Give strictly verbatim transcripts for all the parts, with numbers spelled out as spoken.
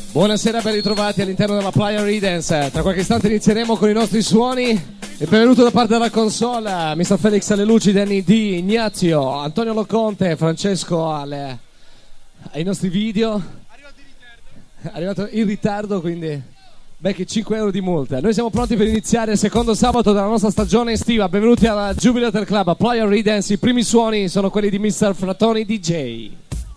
Buonasera, ben ritrovati all'interno della Playa Redance. Tra qualche istante inizieremo con i nostri suoni. E benvenuto da parte della console mister Felix alle luci, Danny D, Ignazio, Antonio Loconte, Francesco alle, ai nostri video. Arrivato in ritardo. È arrivato in ritardo, quindi becchi cinque euro di multa. Noi siamo pronti per iniziare il secondo sabato della nostra stagione estiva. Benvenuti alla Jubilator Club, a Playa Redance. I primi suoni sono quelli di mister Fratoni D J.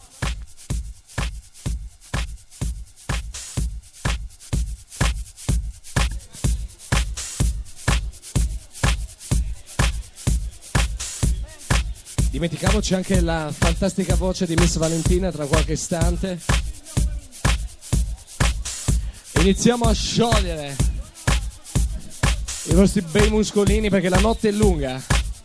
Dimentichiamoci anche la fantastica voce di Miss Valentina tra qualche istante. Iniziamo a sciogliere i vostri bei muscolini perché la notte è lunga.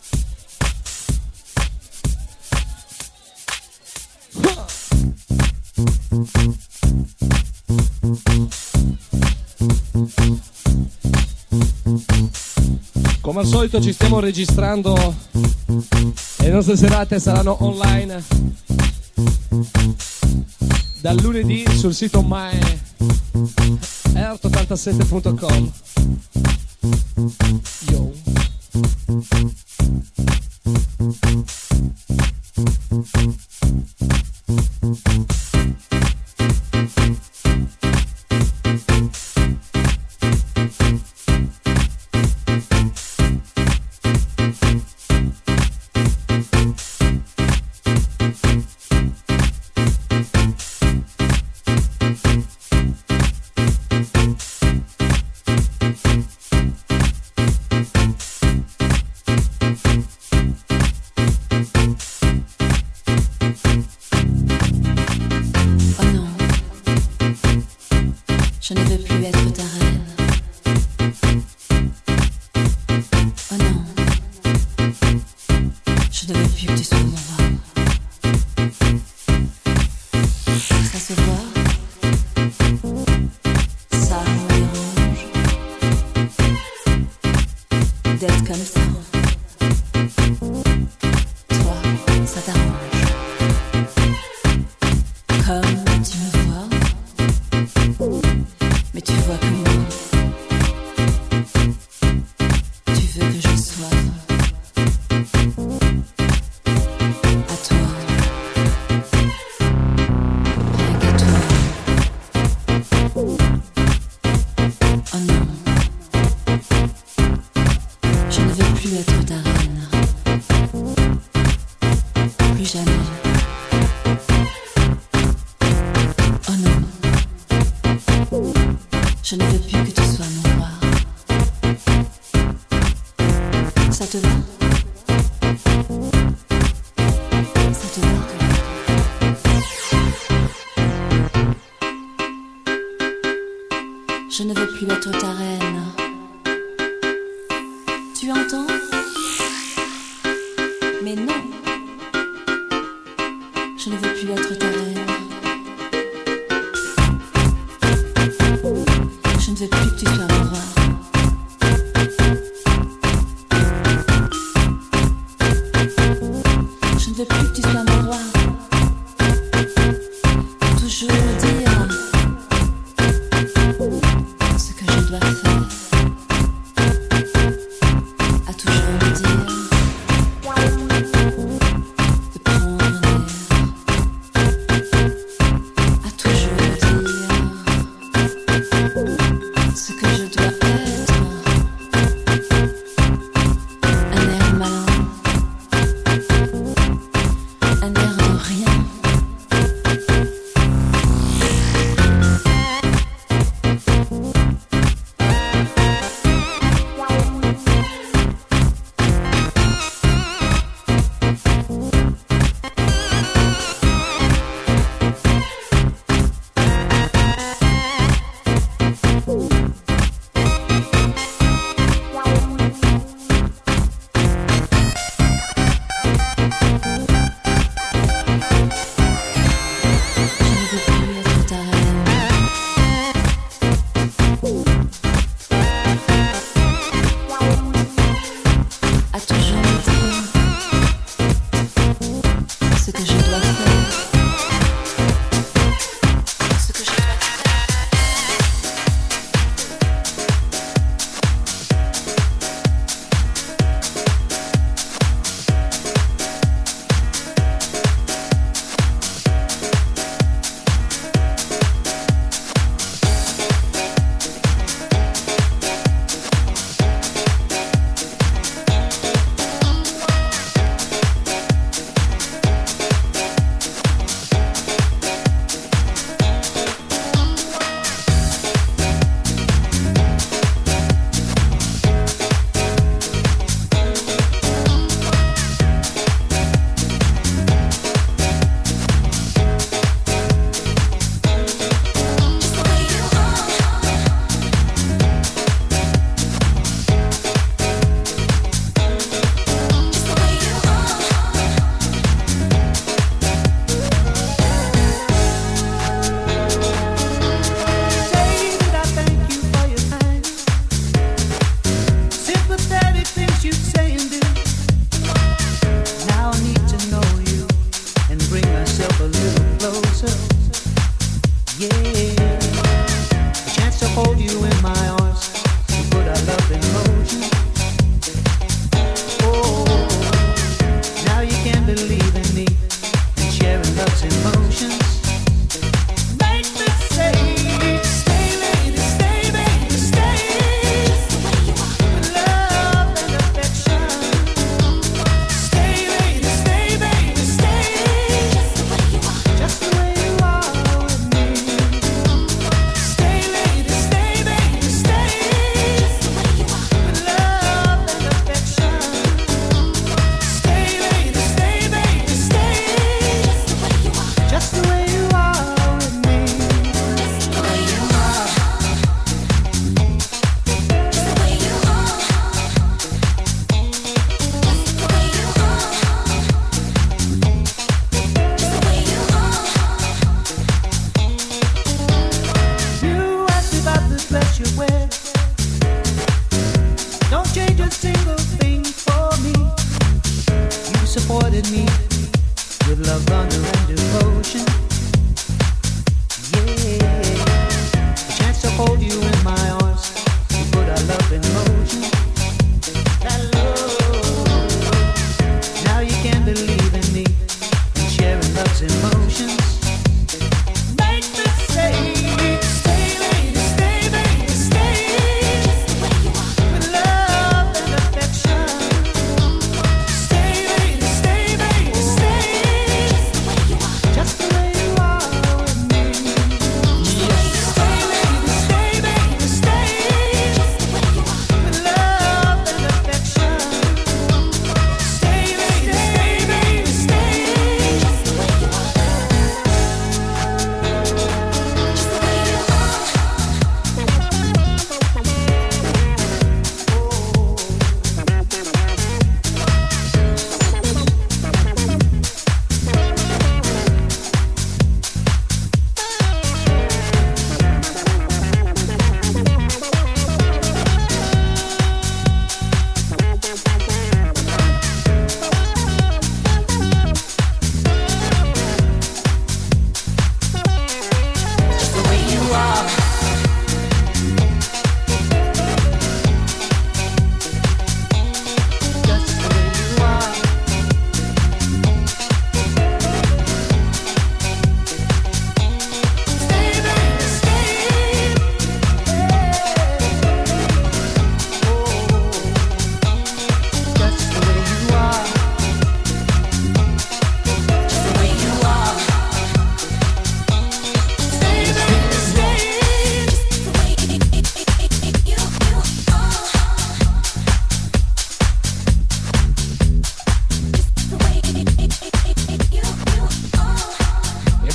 Come al solito ci stiamo registrando e le nostre serate saranno online dal lunedì sul sito my art ottantasette punto com. Yo. Je ne veux plus être ta reine. Oh non, je ne veux plus que tu sois mon roi. Ça se voit, ça me dérange d'être comme ça. Toi, ça t'arrange. Comme tu me vois, mais tu vois que moi, tu veux que je sois à toi, rien qu'à toi. Oh non, je ne veux plus être ta reine, plus jamais. Oh non, je ne veux plus que tu sois mon roi. Ça te va? Ça te va? Je ne veux plus être ta reine. Tu entends? Mais non. Je ne veux plus être ta reine. Je ne veux plus que tu sois mon roi. Je ne veux plus que tu sois mon roi. Toujours dire ce que je dois faire. À toujours me dire de prendre un air. À toujours dire ce que je dois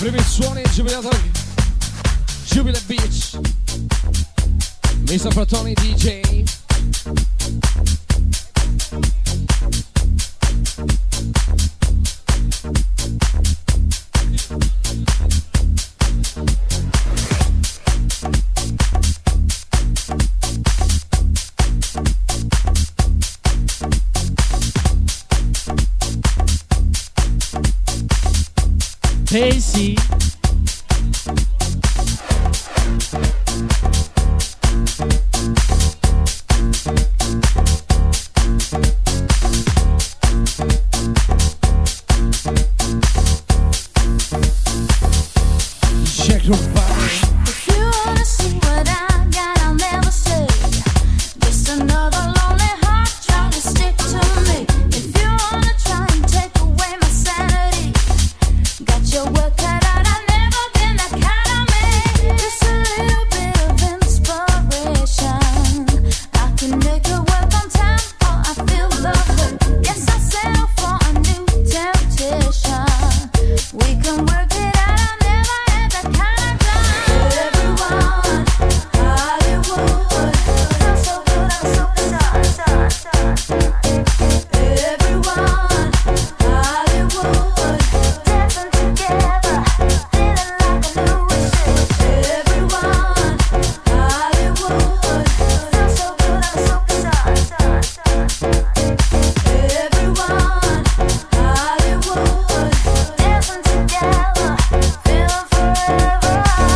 primi suoni Jubilato Jubilee Beach, mister Fratoni D J. Pacey. Check your body. If you wanna see what I got, I'll never say. Just another lonely heart trying to stick to me. If you wanna try and take away my sanity, got your work cut out. I've never been that kind of man. Just a little bit of inspiration. I can make it work on time, or I feel the hurt. Yes, I settle for a new temptation. We can work it out. I've never had that kind of time. Everyone, Hollywood, feels so good, I'm so excited. Everyone, Hollywood, dancing together, feeling like a new shit. Everyone, Hollywood, feels so good, I'm so excited. Everyone, Hollywood, dancing together, feeling forever.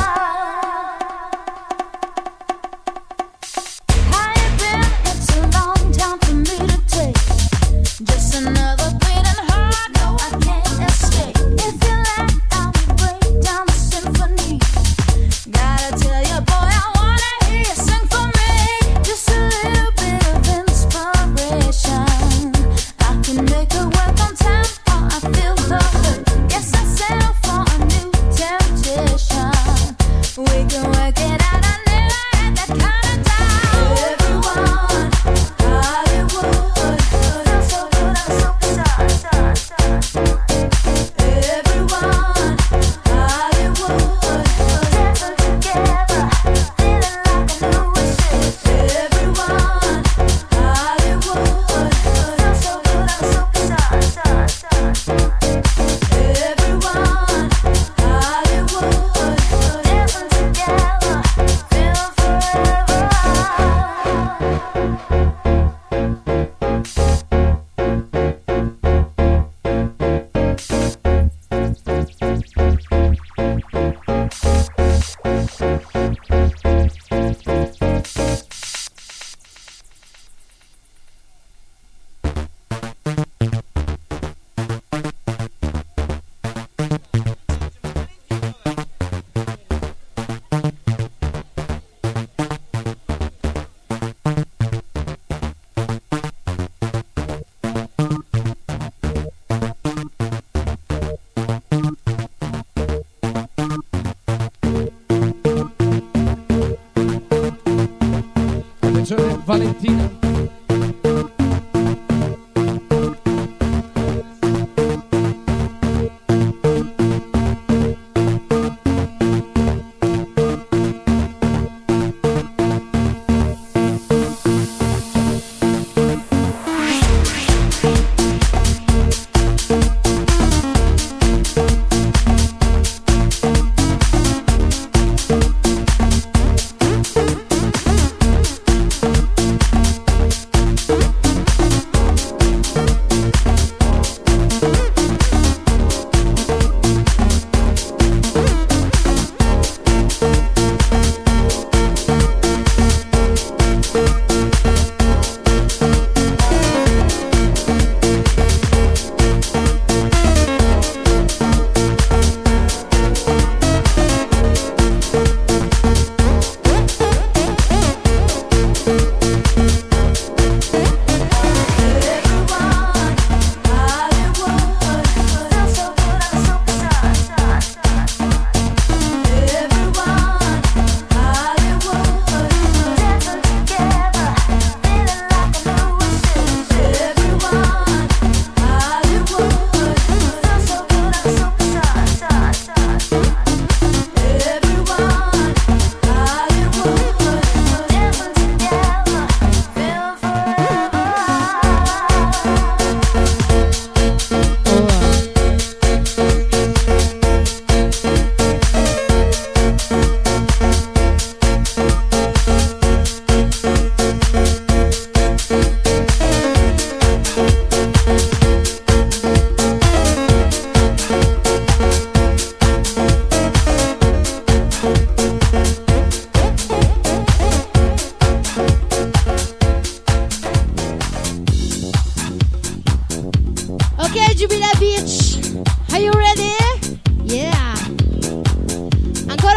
How you been? It's a long time for me to take. Just another beating heart, no, I can't escape. If you like, I will break down the symphony. Gotta tell you, boy, I wanna hear you sing for me. Just a little bit of inspiration. I can make it work on time, or I feel the hurt. Yes, I settle for a new temptation. We can work it out. I never had that kind of time. Everyone, Hollywood, feels so good, I'm so excited. Everyone, Hollywood, dancing together, feeling like a new shit. Everyone, Hollywood, feels so good, I'm so excited. Everyone, Hollywood, dancing together, feeling forever. Attenzione Valentina.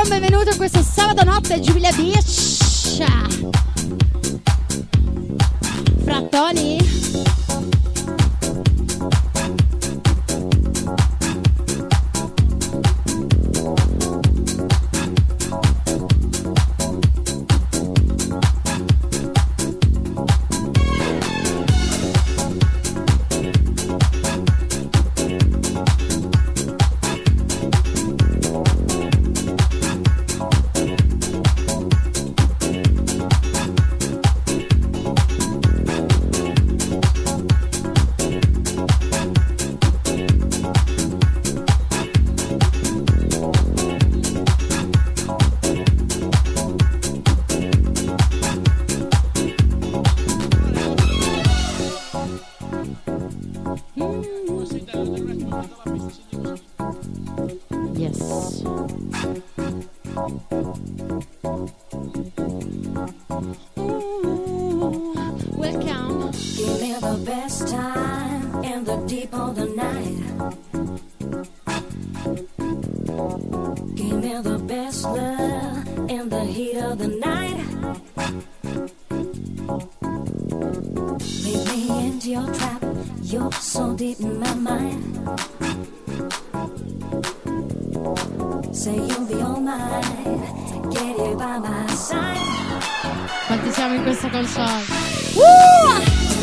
Welcome, benvenuto questo sabato notte Giubilia Beach. Frattoni. Quanti siamo in questa console? Uh!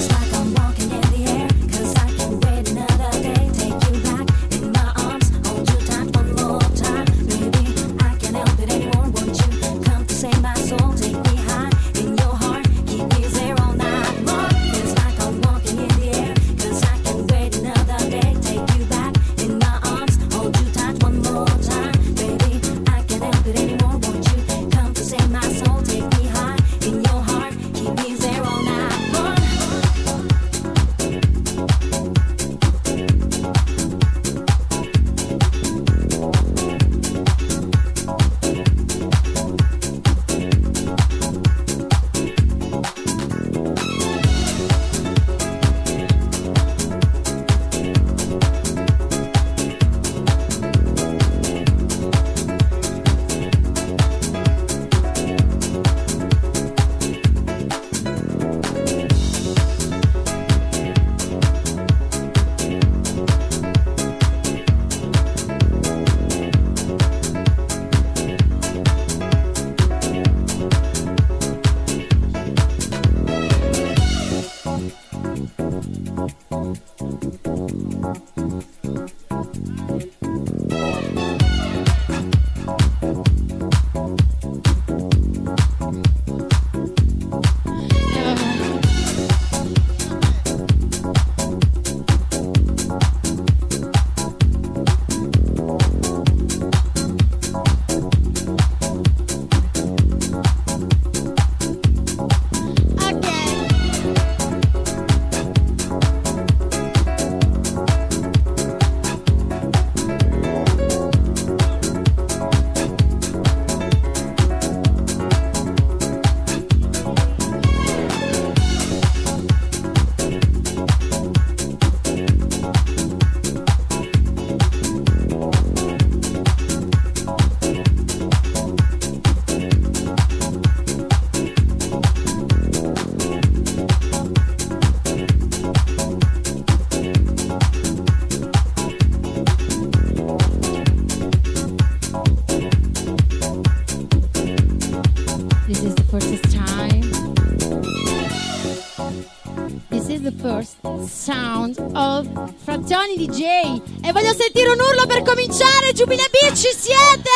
Sound of Frattoni D J. E voglio sentire un urlo per cominciare. Giubilia Beach, ci siete?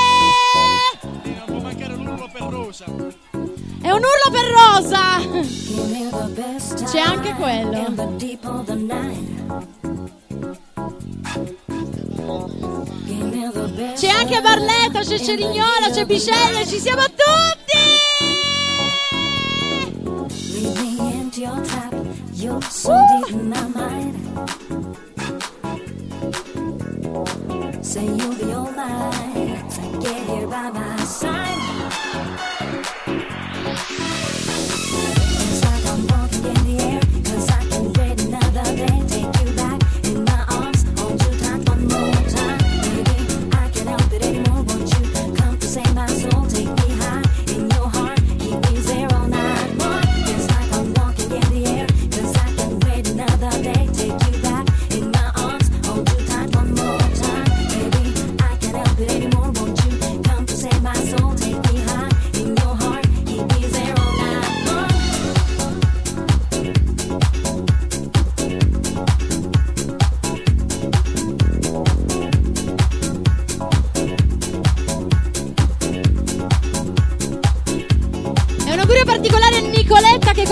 E non può mancare un urlo per Rosa. È un urlo per Rosa. C'è anche quello. C'è anche Barletta, c'è Cerignola, c'è Bisceglie, ci siamo tutti. You're so deep in my mind. Say you'll be all mine. Get here by my side. It's like I'm walking in the air, 'cause I can wait another day. Take you back in my arms, hold you tight one more time. Baby, I can't help it anymore. Won't you come to say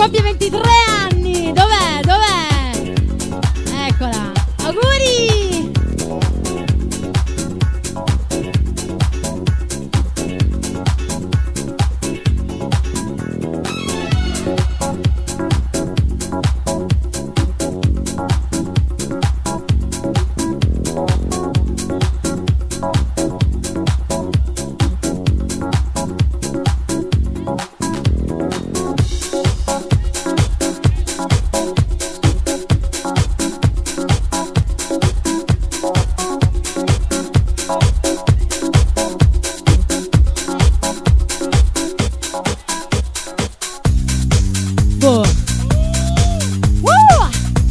compie ventitré anni. Dov'è? Dov'è? Eccola. Auguri! Boh. Uh!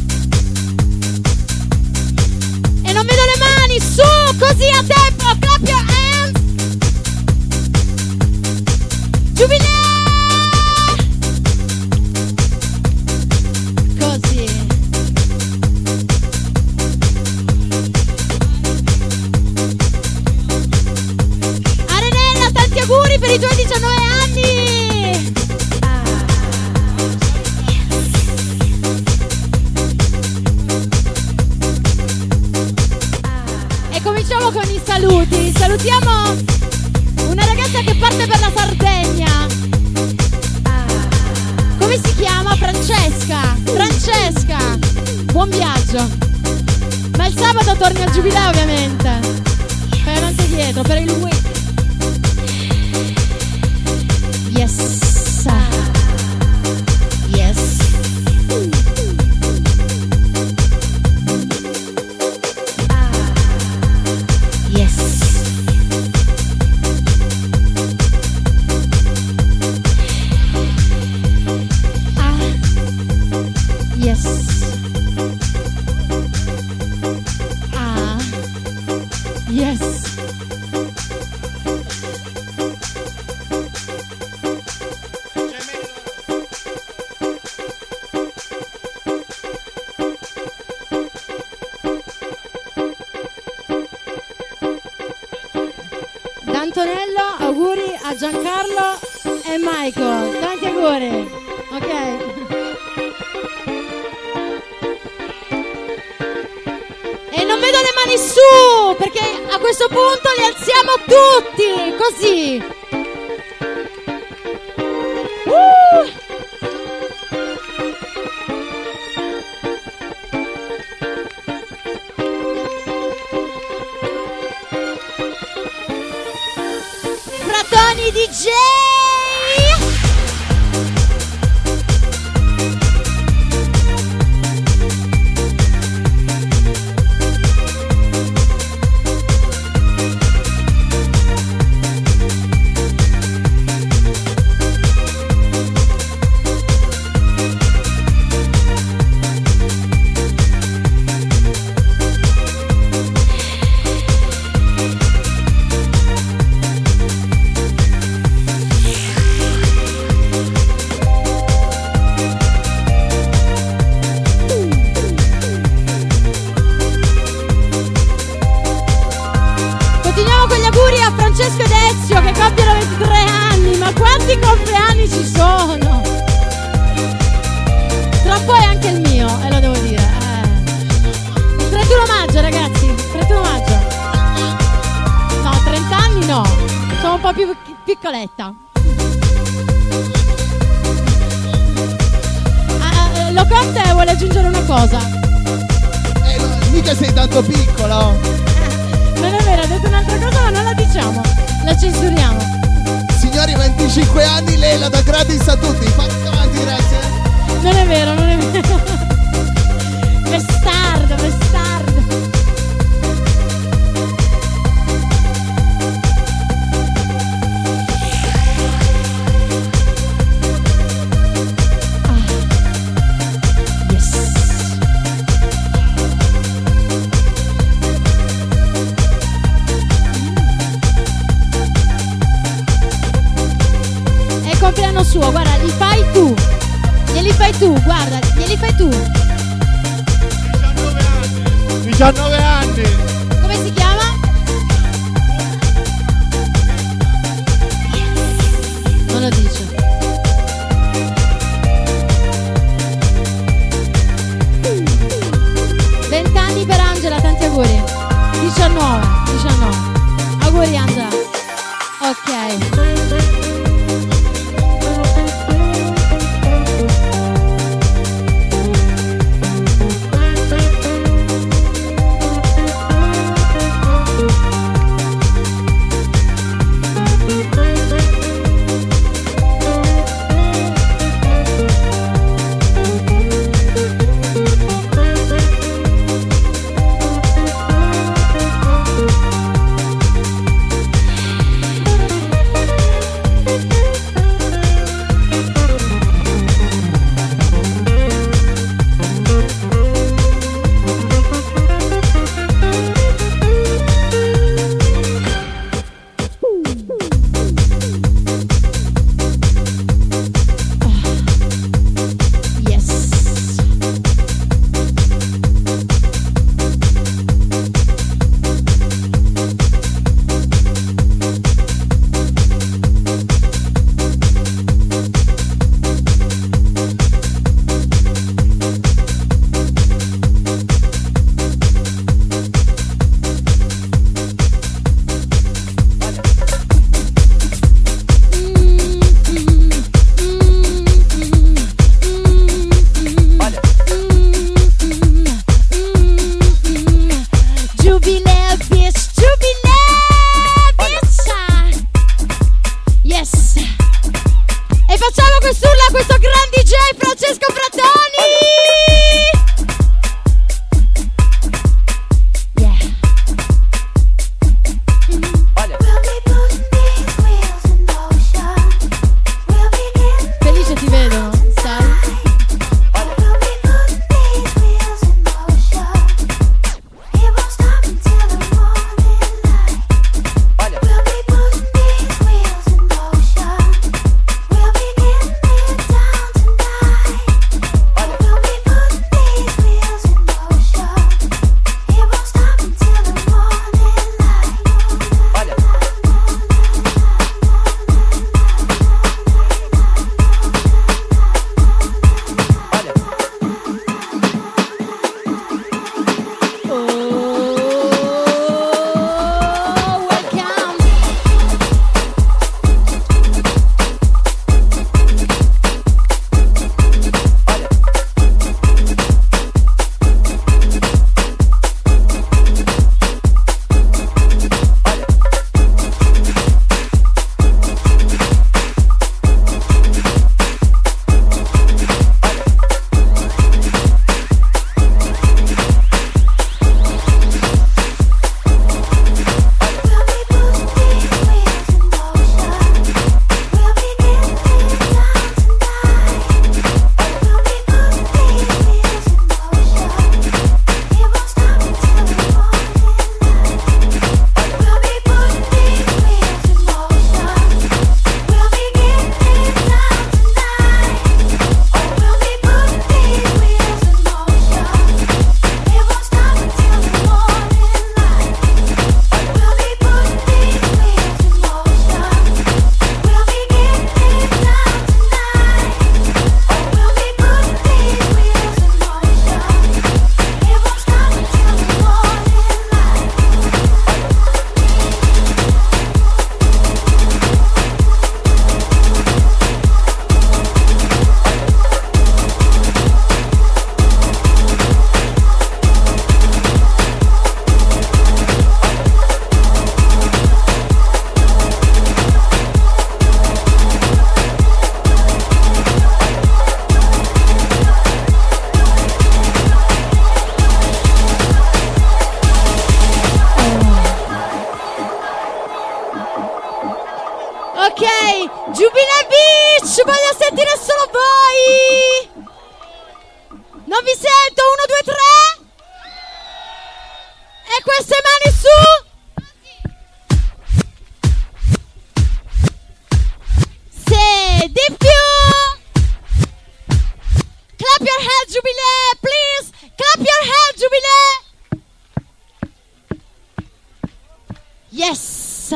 E non vedo le mani, su, così a tempo, clap your hands. Giubilè! Così. Arenella, tanti auguri per i tuoi diciannove anni. Cominciamo con i saluti. Salutiamo una ragazza che parte per la Sardegna. Come si chiama? Francesca. Francesca, buon viaggio. Ma il sabato torni al Giubileo, ovviamente. Fai avanti e dietro per il week. Yes. Yes. Antonello, auguri a Giancarlo e Michael. Tanti auguri. Ok. E non vedo le mani su, perché a questo punto li alziamo tutti, così. Uh! Fratoni D J. Francesco ed Ezio che compiono ventitré anni, ma quanti compleanni ci sono? Tra poi anche il mio, e eh, lo devo dire. Eh. Il trentuno maggio, ragazzi, il trentuno maggio. No, trenta anni no, sono un po' più piccoletta. Ah, eh, Loconte vuole aggiungere una cosa. Eh, no, mica sei tanto piccolo. Non è vero, ha detto un'altra cosa ma non la diciamo, la censuriamo. Signori, venticinque anni, lei la dà gratis a tutti. Fatti avanti, grazie. Non è vero, non è vero. Bastardo, bastardo. Ah. Yes. Compleanno suo, guarda, li fai tu, glieli fai tu, guarda, glieli fai tu. diciannove anni. diciannove anni. Come si chiama? Non lo dice. Jubilee Beach, voglio sentire solo voi. Non vi sento, uno, due, tre. E queste mani su. Se di più. Clap your hand, Jubilee, please. Clap your hand, Jubilee. Yes.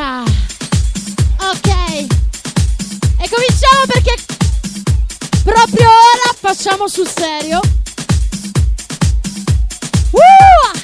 Ok. E cominciamo perché proprio ora facciamo sul serio. Uh!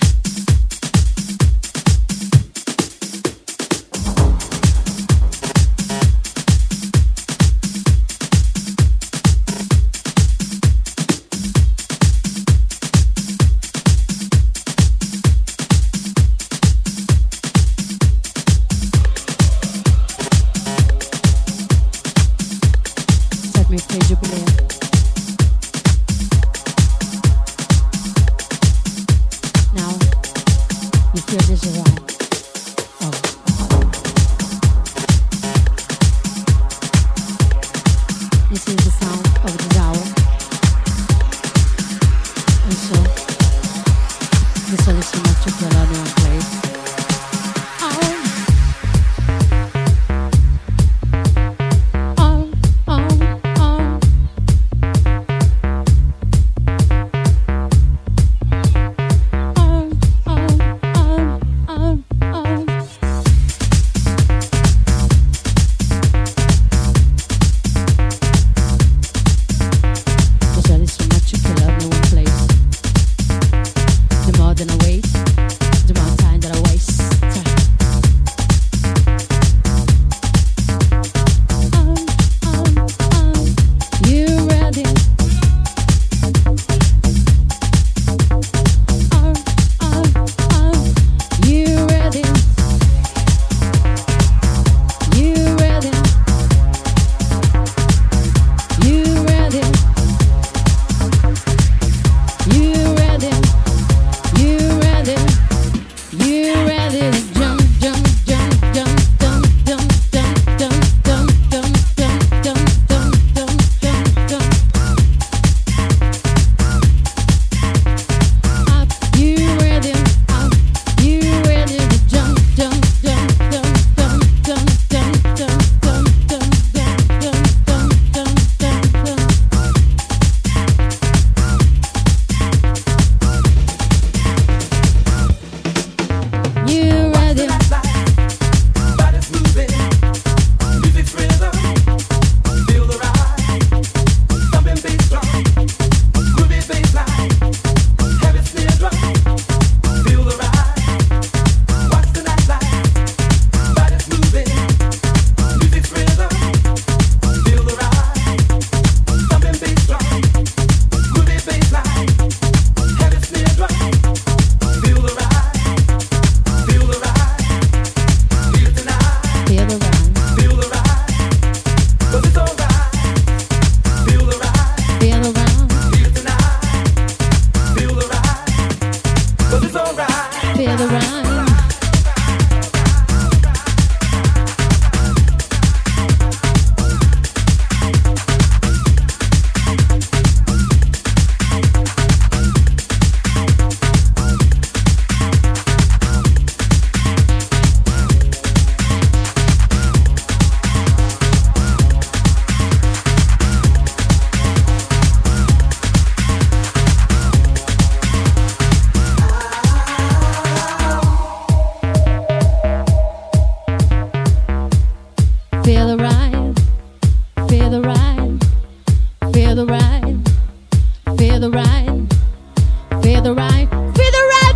Feel the ride, feel the ride, feel the ride, feel the ride, feel the ride, feel the ride,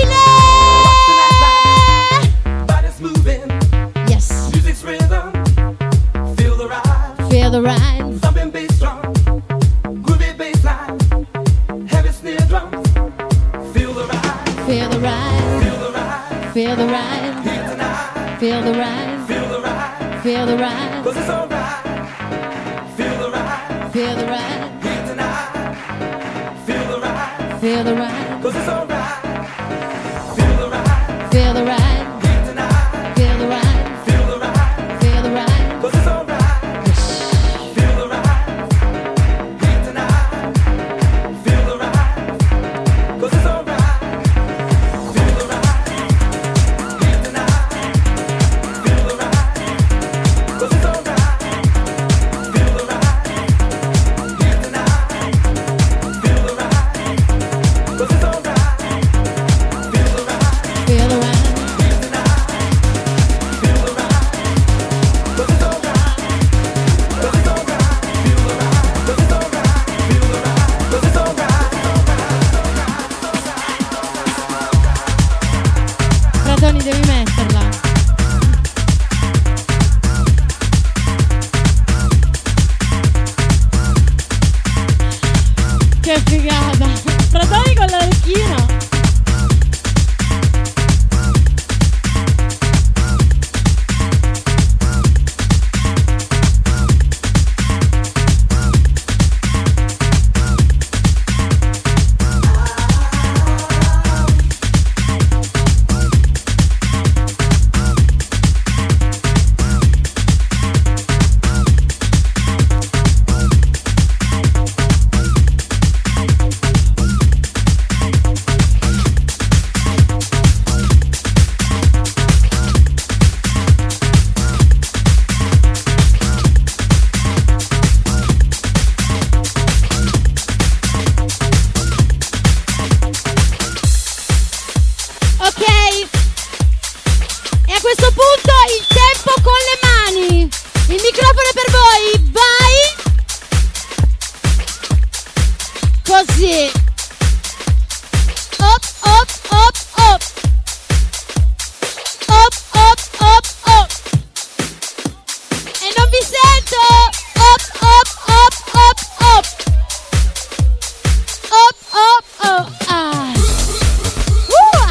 Jubilee! Body's moving, Yes, music's rhythm. Feel the ride, feel the ride, thumping bass drum, groovy bass line, heavy snare drum. Feel the ride, feel the ride, feel the ride, feel the ride, here tonight. feel the ride, Feel the ride, feel the ride, 'cause it's alright. Feel the ride, feel the ride, here tonight. Feel the ride, feel the ride, 'cause it's alright. Feel the ride, feel the ride, here tonight. feel the ride, Feel the ride, feel the ride. 'cause it's alright. Feel the ride, here tonight. Feel the ride, 'cause it's alright. Feel the ride, here tonight. Feel the ride, 'cause it's alright. Feel the ride, here tonight. Feel the ride, 'cause it's alright. Feel the ride, Feel the ride, here tonight. Feel the ride, 'cause it's alright. 'Cause it's alright. Feel the ride, 'cause it's alright. Feel the ride, 'cause it's alright. Fratoni, devi metterla. Che figata. Fratoni con l'orecchino. Ok. E a questo punto il tempo con le mani. Il microfono è per voi. Vai. Così. Op, op, op, op. Op, op, op, op. E non vi sento. Op, op, op, op, op. Op, op, op. Ah. Uh.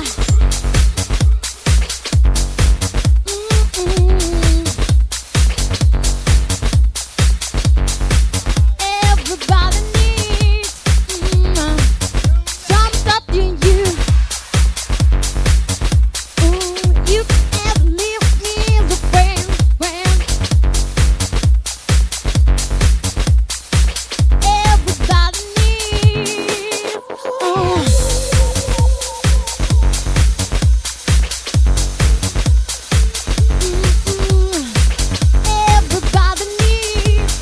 Everybody needs mm, some touching you. Ooh, you can leave me the friend, friend. Everybody needs. Oh. Everybody needs.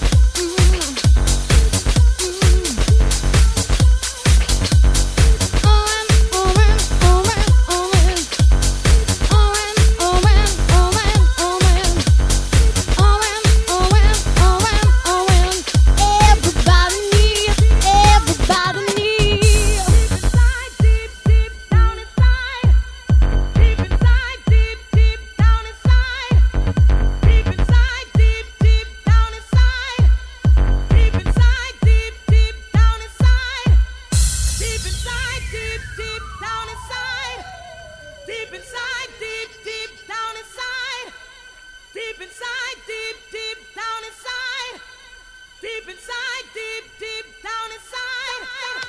Everybody needs. Everybody needs. Deep inside, deep, deep down inside. Deep inside, deep, deep down inside. Deep inside, deep, deep down inside. Deep inside, deep, deep down inside. Deep inside, deep, deep down inside. Deep inside, deep, deep down inside. Deep inside, deep, deep down inside. Deep inside, deep, deep down inside.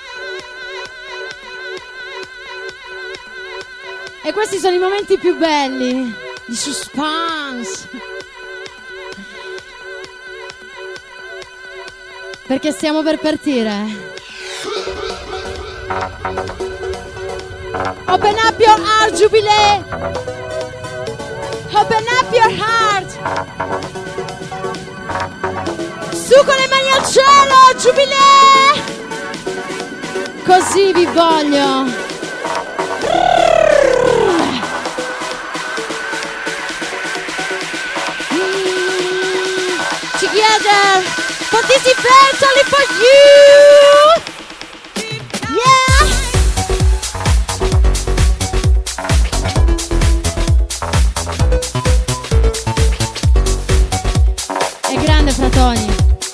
E questi sono i momenti più belli di suspense. Perché stiamo per partire. Open up your heart, Jubilee. Open up your heart. Su con le mani al cielo, Jubilee. Così vi voglio. Mm. together. Participants only for you. Yeah. È grande Fratoni.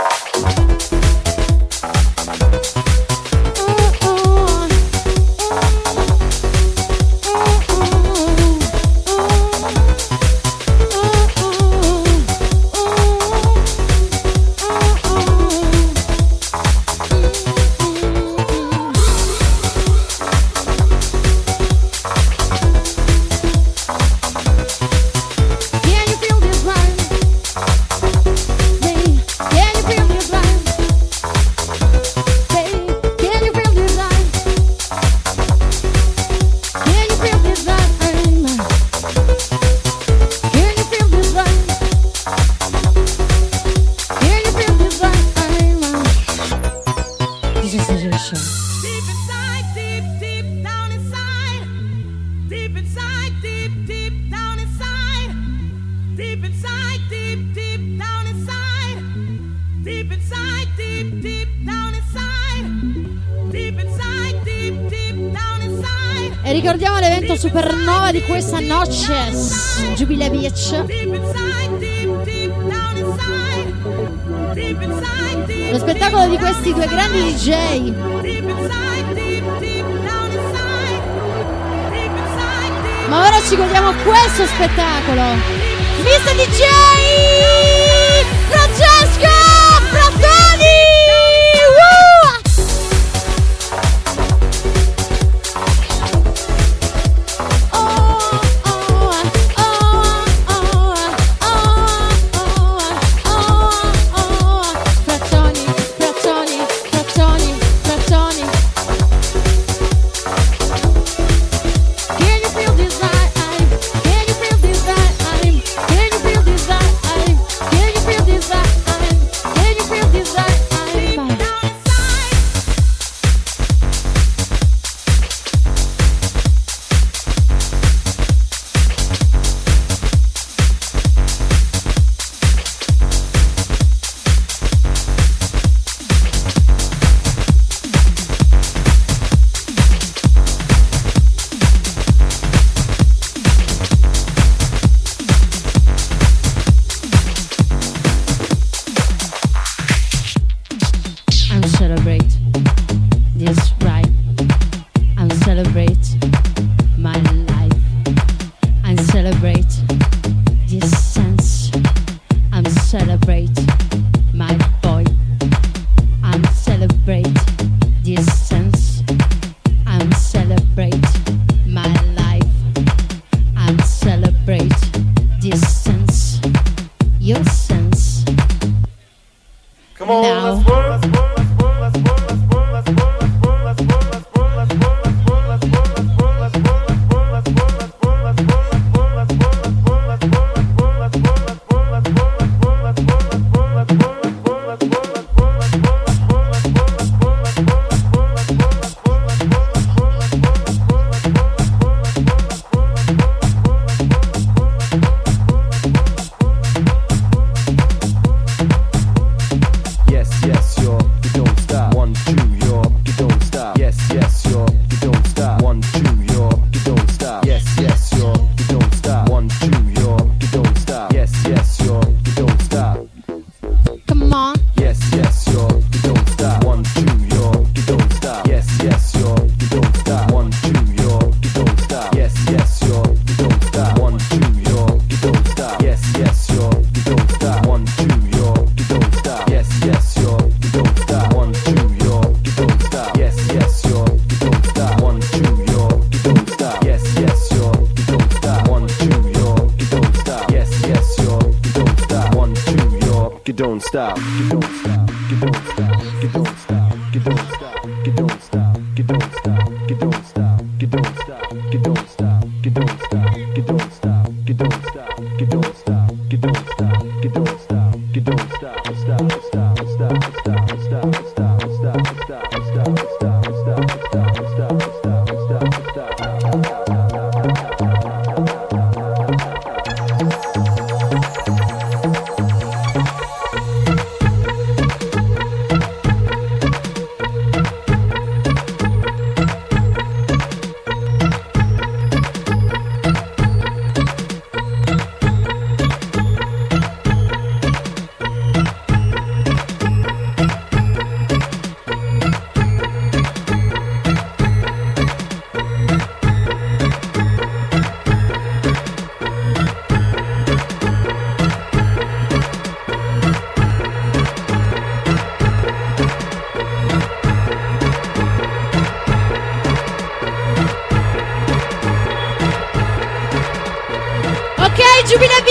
E ricordiamo l'evento supernova di questa noche, Jubilee Beach. Lo spettacolo di questi due grandi D J. Ma ora ci godiamo questo spettacolo. mister D J Francesco Frattoni! Woo!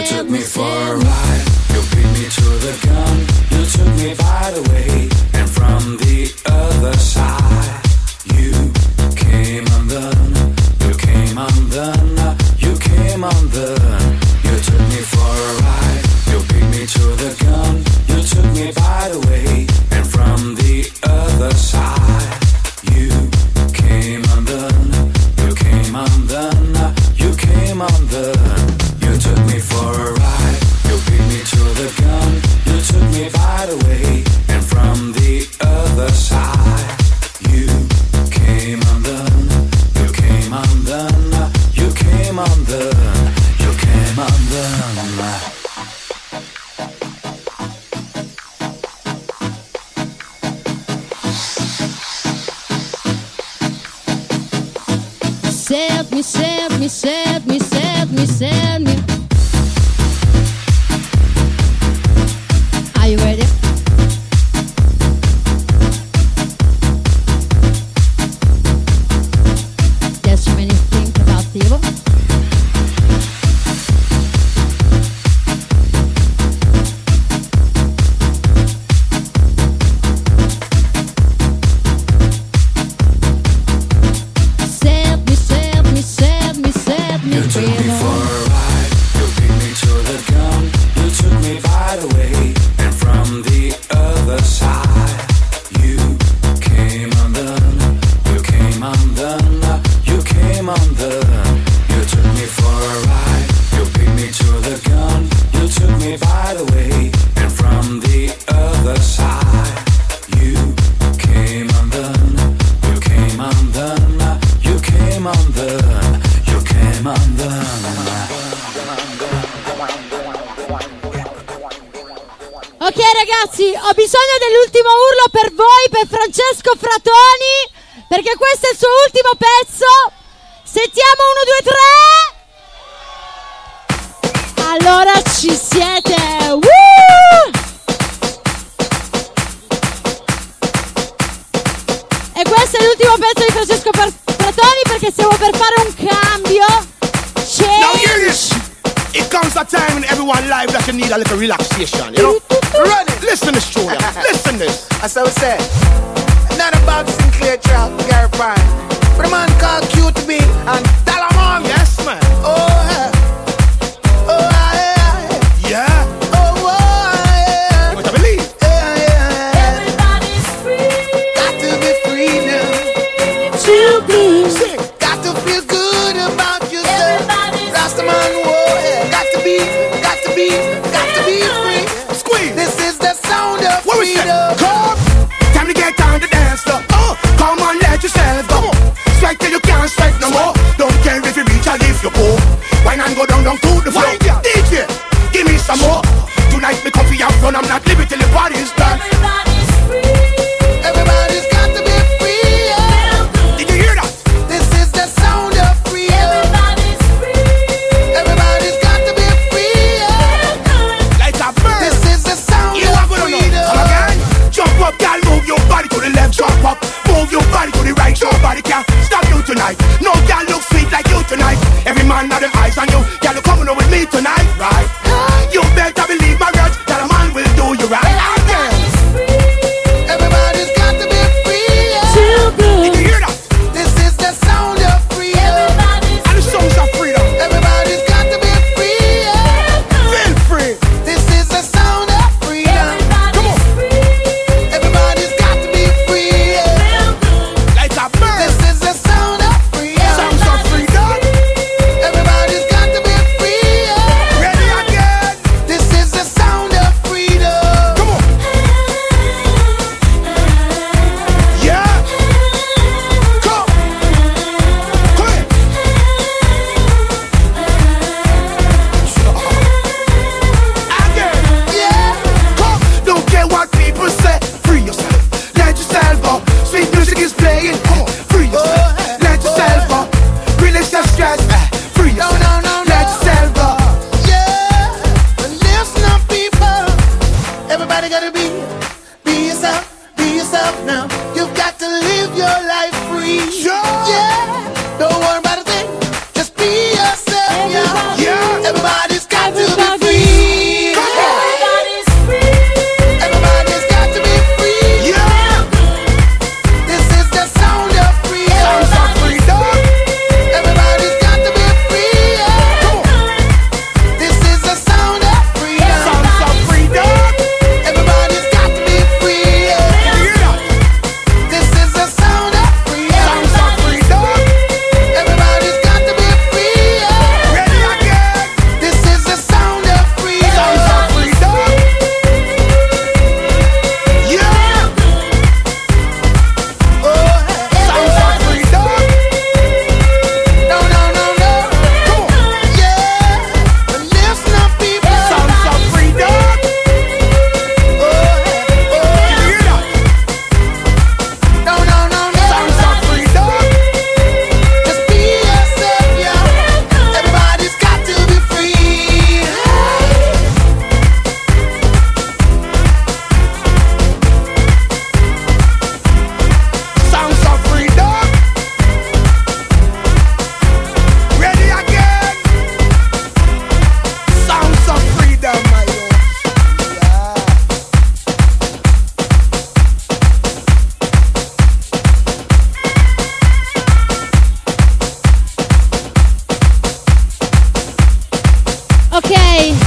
You took me for a ride, you beat me to the gun. You took me by the way, and from the other side, you came undone. You came undone. You came undone. You took me for a ride, you beat me to the gun. You took me by the way, and from the other side, you came undone. You came undone. You came undone. You took me for a ride, you beat me to the gun. You took me by the way, and from the other side, you came undone. You came undone. You came undone. You came undone. Set me, set me, set me, set me, set me. Are you ready? There's so many things about evil. Set me, set me, set me, set me You took me free. for a ride, you beat me to the gun. You took me by the way, and from the other side, you came undone. You came undone. You came undone. You took me for a ride, you beat me to the gun. You took me by the way, and from the other side, you came undone. You came undone. You came undone. You came undone. Ok ragazzi, ho bisogno dell'ultimo urlo per voi, per Francesco Fratoni, perché questo è il suo ultimo pezzo. Sentiamo uno, due, tre. Allora ci siete. Woo! E questo è l'ultimo pezzo di Francesco Fr- Fratoni, perché stiamo per fare un cambio. Now hear Change. this. It comes a time in everyone's life that you need a little relaxation, you know? Run it. Listen this, Julia. Listen this. That's how we say. Not about Sinclair Trout, Gary Prime. But a man called Q T B and Talamon. Yes, man. Oh, yeah. Oh, yeah. Yeah. Oh, oh, yeah. You better believe. Yeah, yeah. Everybody's free. Got to be free now. To be. Sing. Got to feel good about yourself. Everybody's Rastaman, whoa, yeah. Got to be, got to be, got to be free. Squeeze. This is the sound of What we say? freedom. Come. Time to get down to dance floor. Oh, come on, let yourself go. Sweat till you can't sweat no more. Don't care if you reach or if you go. Why not go down, down to the floor? D J, give me some more. Tonight me comfy out front. I'm not leaving till the party's done. Everybody's free. Everybody's got to be free. Yeah. Did you hear that? This is the sound of freedom. Everybody's free. Everybody's got to be free. Yeah. Like a bird. This is the sound You of are gonna know. freedom. Come again. Jump up, girl, move your body to the left. Jump up, move your body to the right. Nobody can stop you tonight. No girl look sweet like you tonight. Every man have them eyes on you. Girl, you coming over with me tonight, right? You better believe my words that a man will do you right. Again. Everybody's got to be free. Yeah. To Did be. you hear that? This is the sound of freedom. Everybody's And the songs of freedom. Everybody's got to be free. Yeah. Feel free. This is the sound of freedom. Come on. Everybody's got to be free. Yeah. Like a bird. This is the sound of freedom. Sounds of freedom. Everybody's got to be free. Yeah. Ready again. This is the sound of freedom. Come on. Yeah. Come. Come in. Again. Yeah. Come. Don't care what people say. Free yourself. Let yourself go. Sweet music is playing. Come on. Free yourself. Oh. Let yourself go. Release your stress. Eh, Free No, yourself. no, no, Let no. yourself go. Yeah. But listen up, people. Everybody gotta be